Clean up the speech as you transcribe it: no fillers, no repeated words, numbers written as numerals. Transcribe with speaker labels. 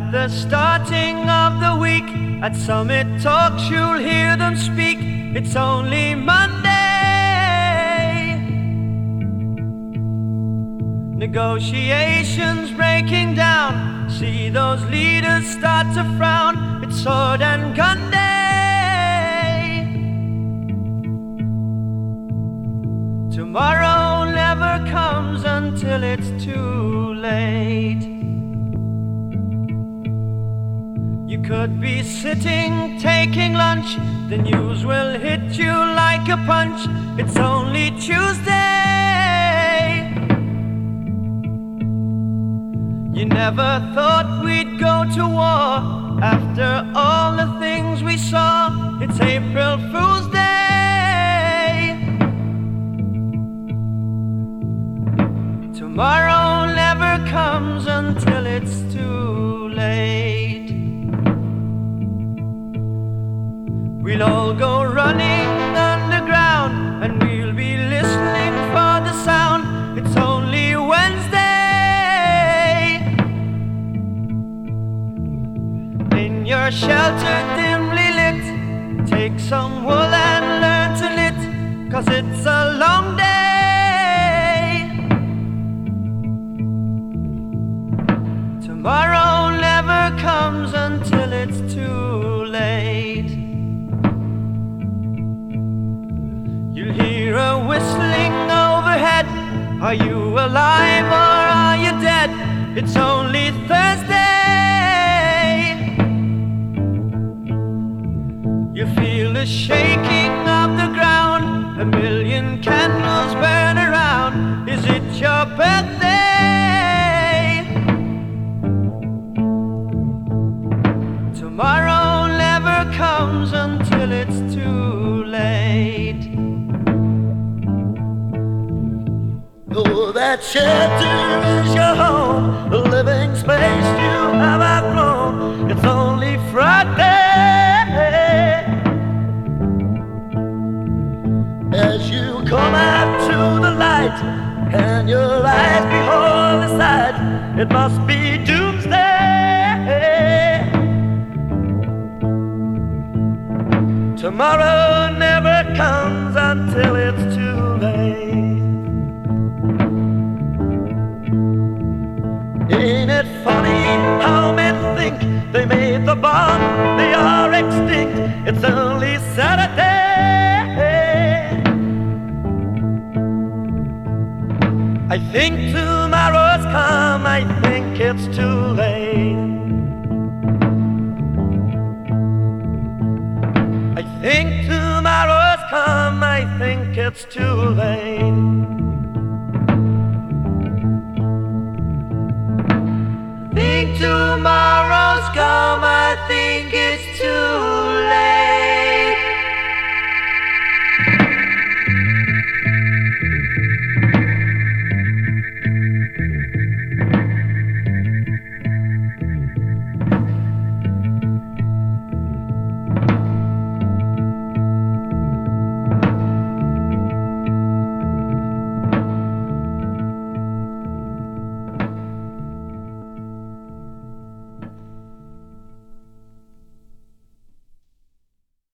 Speaker 1: At the starting of the week, at Summit Talks you'll hear them speak. It's only Monday. Negotiations breaking down, see those leaders start to frown. It's sword and gun day. Tomorrow never comes until it's too late. You could be sitting, taking lunch, the news will hit you like a punch. It's only Tuesday. You never thought we'd go to war after all the things we saw. It's April Fool's Day. Tomorrow never comes until it's too late. We'll all go running underground and we'll be listening for the sound. It's only Wednesday. In your shelter dimly lit, take some wool and learn to knit, 'cause it's a long day. Tomorrow never comes until it's too late. You'll hear a whistling overhead. Are you alive or are you dead? It's only Thursday. You feel the shaking of the ground, a million candles burn around. Is it your birthday? Tomorrow never comes until it's too late.
Speaker 2: Oh, that shelter is your home, the living space you have outgrown. It's only Friday. As you come out to the light and your eyes behold the sight, it must be doomsday. Tomorrow never comes until it's too late. Ain't it funny how men think they made the bond, they are extinct, it's only Saturday. I think tomorrow's come, I think it's too late. I think tomorrow's come, I think it's too late.